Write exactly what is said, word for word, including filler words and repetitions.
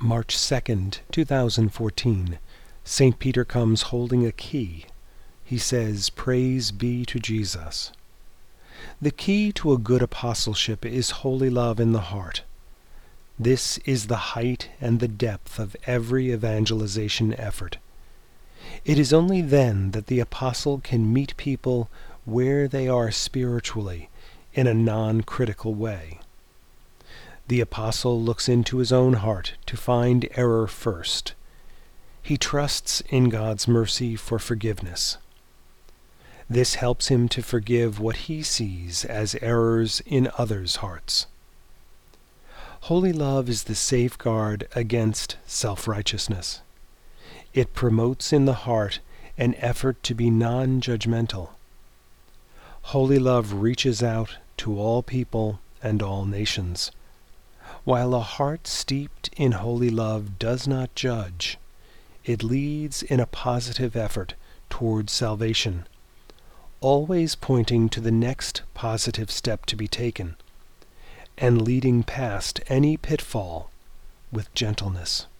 March second, two thousand fourteen, Saint Peter comes holding a key. He says, "Praise be to Jesus." The key to a good apostleship is holy love in the heart. This is the height and the depth of every evangelization effort. It is only then that the apostle can meet people where they are spiritually in a non-critical way. The apostle looks into his own heart to find error first. He trusts in God's mercy for forgiveness. This helps him to forgive what he sees as errors in others' hearts. Holy love is the safeguard against self-righteousness. It promotes in the heart an effort to be non-judgmental. Holy love reaches out to all people and all nations. While a heart steeped in holy love does not judge, it leads in a positive effort towards salvation, always pointing to the next positive step to be taken, and leading past any pitfall with gentleness.